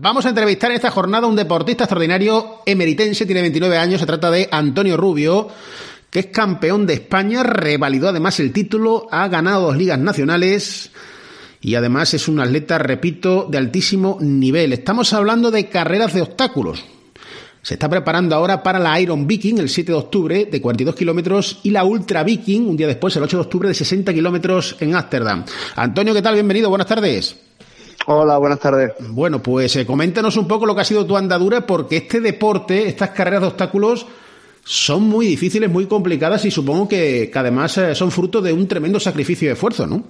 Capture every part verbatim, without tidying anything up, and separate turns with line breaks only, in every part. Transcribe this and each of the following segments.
Vamos a entrevistar en esta jornada a un deportista extraordinario emeritense, tiene veintinueve años, se trata de Antonio Rubio, que es campeón de España, revalidó además el título, ha ganado dos ligas nacionales y además es un atleta, repito, de altísimo nivel. Estamos hablando de carreras de obstáculos. Se está preparando ahora para la Iron Viking el siete de octubre de cuarenta y dos kilómetros y la Ultra Viking un día después, el ocho de octubre, de sesenta kilómetros en Ámsterdam. Antonio, ¿qué tal? Bienvenido, buenas tardes.
Hola, buenas tardes.
Bueno, pues eh, coméntanos un poco lo que ha sido tu andadura, porque este deporte, estas carreras de obstáculos, son muy difíciles, muy complicadas y supongo que, que además eh, son fruto de un tremendo sacrificio y esfuerzo, ¿no?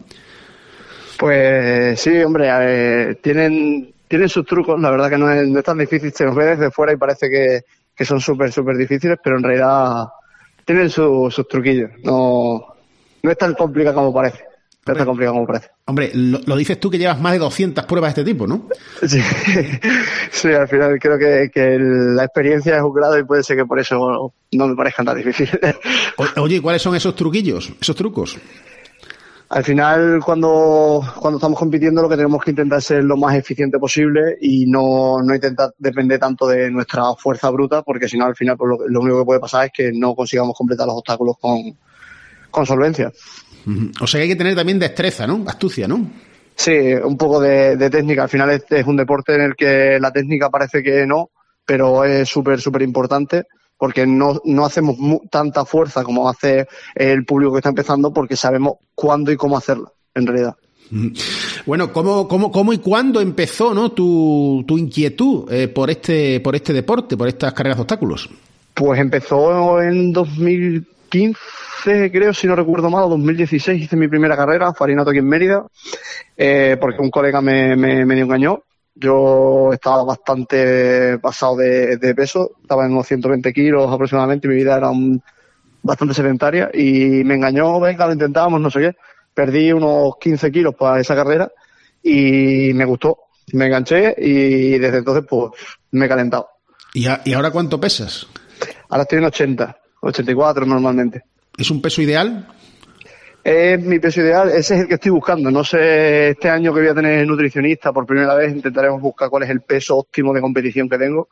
Pues sí, hombre, eh, tienen... Tienen sus trucos, la verdad que no es, no es tan difícil, se nos ve desde fuera y parece que, que son súper, súper difíciles, pero en realidad tienen su, sus truquillos, no, no es tan complicado como parece, no hombre, es tan complicado como parece.
Hombre, lo, lo dices tú que llevas más de doscientas pruebas de este tipo, ¿no?
Sí, sí, al final creo que, que la experiencia es un grado y puede ser que por eso no me parezcan tan difíciles.
O, oye, ¿cuáles son esos truquillos, esos trucos?
Al final, cuando, cuando estamos compitiendo, lo que tenemos que intentar es ser lo más eficiente posible y no, no intentar depender tanto de nuestra fuerza bruta, porque si no, al final, pues lo, lo único que puede pasar es que no consigamos completar los obstáculos con, con solvencia.
O sea que hay que tener también destreza, ¿no? Astucia, ¿no?
Sí, un poco de, de técnica. Al final es, es un deporte en el que la técnica parece que no, pero es súper, súper importante. Porque no, no hacemos mu- tanta fuerza como hace el público que está empezando, porque sabemos cuándo y cómo hacerla, en realidad.
Bueno, ¿cómo, cómo, cómo y cuándo empezó, ¿no? tu, tu inquietud eh, por este por este deporte, por estas carreras de obstáculos?
Pues empezó en dos mil quince, creo, si no recuerdo mal, o dos mil dieciséis hice mi primera carrera, Farinato aquí en Mérida, eh, porque un colega me, me, me engañó. Yo estaba bastante pasado de, de peso, estaba en unos ciento veinte kilos aproximadamente, mi vida era un, bastante sedentaria y me engañó, venga, lo intentábamos, no sé qué. Perdí unos quince kilos para esa carrera y me gustó, me enganché y desde entonces pues me he calentado.
¿Y, a, y ahora cuánto pesas?
Ahora estoy en ochenta, ochenta y cuatro normalmente.
¿Es un peso ideal?
Es mi peso ideal, ese es el que estoy buscando. No sé, este año que voy a tener nutricionista por primera vez, intentaremos buscar cuál es el peso óptimo de competición que tengo.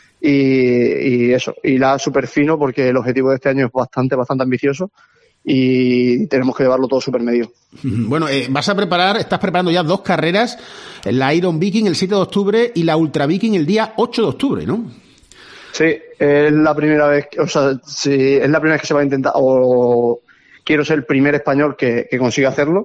Y, y eso, y la súper fino porque el objetivo de este año es bastante, bastante ambicioso y tenemos que llevarlo todo súper medido.
Bueno, eh, vas a preparar, estás preparando ya dos carreras, la Iron Viking el siete de octubre y la Ultra Viking el día ocho de octubre, ¿no?
Sí, es la primera vez, o sea, sí, es la primera vez que se va a intentar, o quiero ser el primer español que, que consiga hacerlo.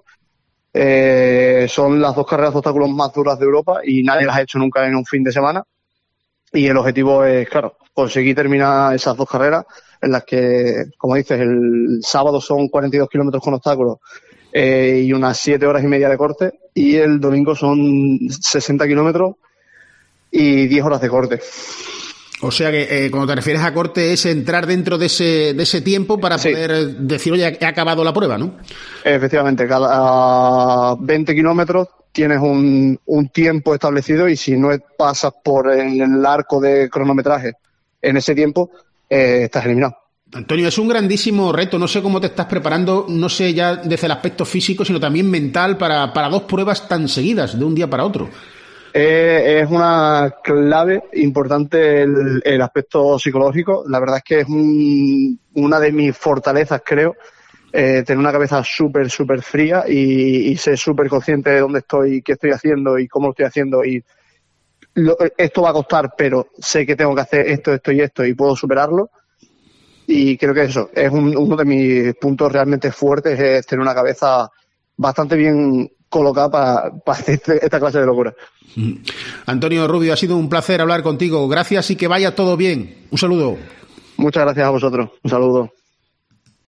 Eh, son las dos carreras de obstáculos más duras de Europa y nadie las ha hecho nunca en un fin de semana. Y el objetivo es, claro, conseguir terminar esas dos carreras en las que, como dices, el sábado son cuarenta y dos kilómetros con obstáculos eh, y unas siete horas y media de corte, y el domingo son sesenta kilómetros y diez horas de corte.
O sea que eh, cuando te refieres a corte es entrar dentro de ese de ese tiempo para sí. poder decir, oye, he acabado la prueba, ¿no?
Efectivamente, cada veinte kilómetros tienes un, un tiempo establecido y si no pasas por el, el arco de cronometraje en ese tiempo, eh, estás eliminado.
Antonio, es un grandísimo reto. No sé cómo te estás preparando, no sé ya desde el aspecto físico, sino también mental para, para dos pruebas tan seguidas, de un día para otro.
Eh, es una clave importante el, el aspecto psicológico. La verdad es que es un, una de mis fortalezas, creo, eh, tener una cabeza súper, súper fría y, y ser súper consciente de dónde estoy, qué estoy haciendo y cómo lo estoy haciendo. Y lo, esto va a costar, pero sé que tengo que hacer esto, esto y esto y puedo superarlo. Y creo que eso es un, uno de mis puntos realmente fuertes, es tener una cabeza bastante bien colocada para, para hacer esta clase de locura.
Antonio Rubio, ha sido un placer hablar contigo. Gracias y que vaya todo bien. Un saludo.
Muchas gracias a vosotros. Un saludo.